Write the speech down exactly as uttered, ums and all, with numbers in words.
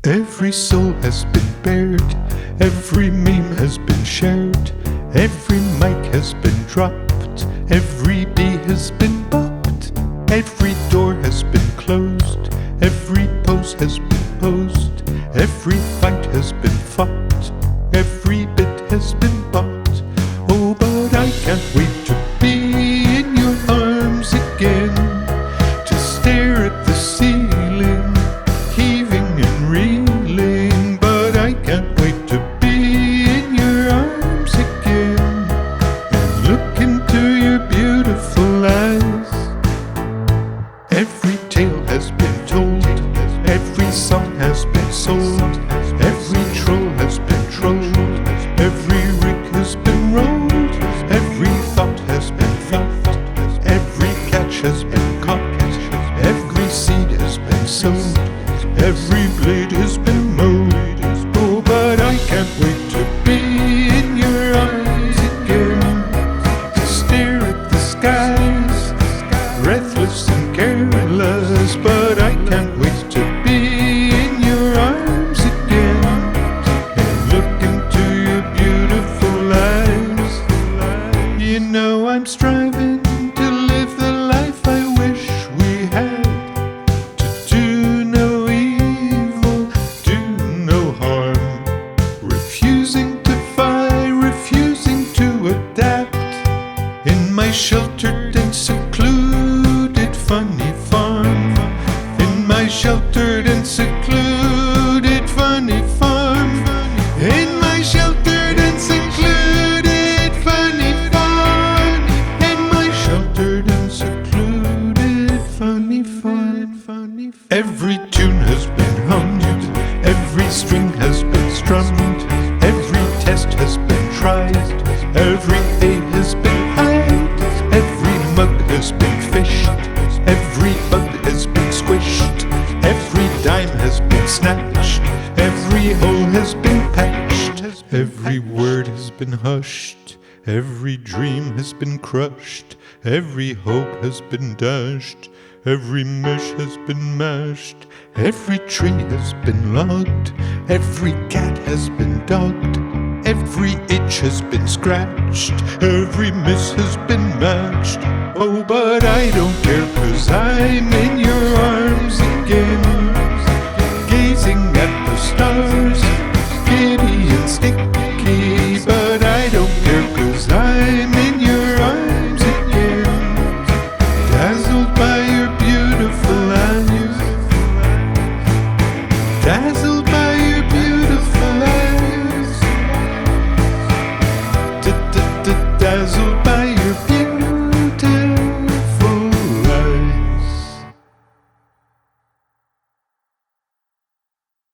Every soul has been bared, every meme has been shared, every mic has been dropped, every bee has been bopped, every door has been closed, every pose has been posed, every fight has been fought, every bit has been bought. Oh, but I can't wait to be in your arms again, to stare at the ceiling, heaving and reeling. But I can't wait to be in your arms again and look into your beautiful eyes. Every tale has been told, every song has been sold, every troll has been trolled, every rig has been rolled, every thought has been thought, every catch has been caught, every seed has been sown, every blade has been mowed. Oh, but I can't wait to be in your arms again, to stare at the skies, breathless and careless. But I can't wait to be in your arms again and look into your beautiful eyes. You know I'm striving to live the life I wish we had, to do no evil, do no harm, refusing to fight, refusing to adapt, in my sheltered and secluded funny farm, in my sheltered and secluded funny farm, in my sheltered and secluded funny farm, in my sheltered and secluded funny farm, funny farm. Every tune has been hummed, every string has been strummed, every test has been tried, every A has been eyed, every mug has been fished, every bug has been squished, every dime has been snatched, every hole has been patched, every word has been hushed, every dream has been crushed, every hope has been dashed, every mesh has been mashed, every tree has been logged, every cat has been dogged, every itch has been scratched, every miss has been matched. Oh, but I don't care, 'cause I'm in your arms again, gazing at the stars, giddy and sticky. But I don't care, 'cause I'm in your arms again, dazzled by your beautiful eyes, dazzled by your beautiful eyes, dazzled by